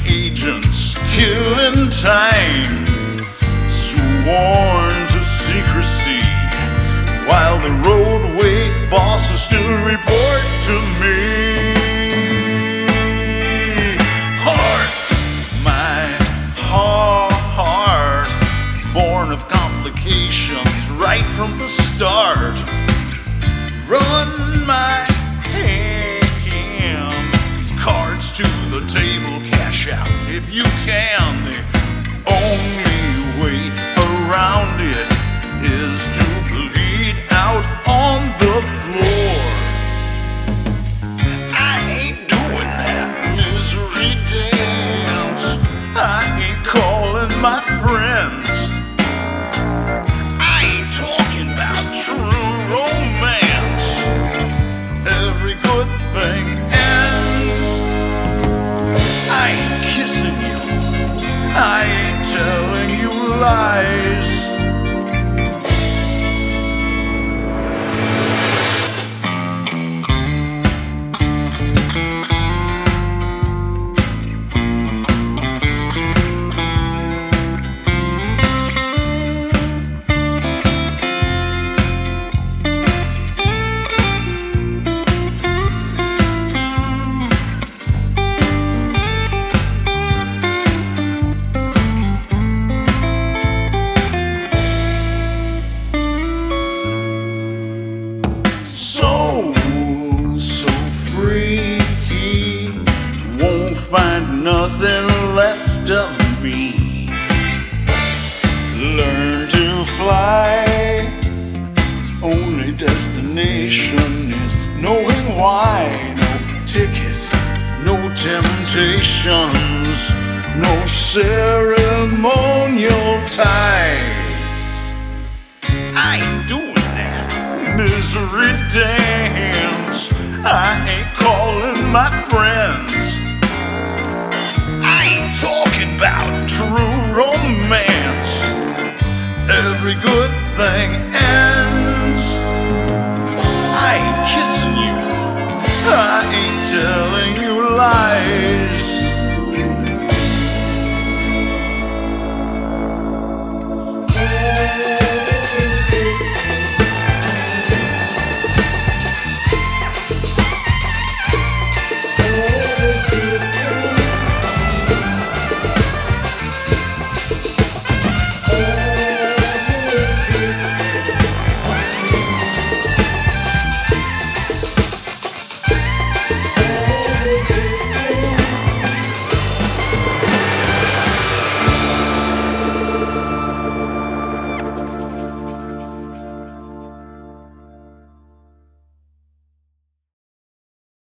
agents killing time, sworn to secrecy, while the roadway bosses still report to me. My heart, born of complications right from the start. Run my hand, cards to the table, cash out if you can. The only way around it is to bleed out on the floor. I ain't doing that misery dance. I ain't calling my friends. I ain't talking about true romance. Every good thing ends. I ain't kissing you. I ain't telling you lies. So free, won't find nothing left of me. Learn to fly, only destination is knowing why. No tickets, no temptations, no ceremonial ties. I ain't doing that misery dance. I ain't calling my friends. I ain't talking about true romance. Every good thing ends. I ain't kissing you. I ain't telling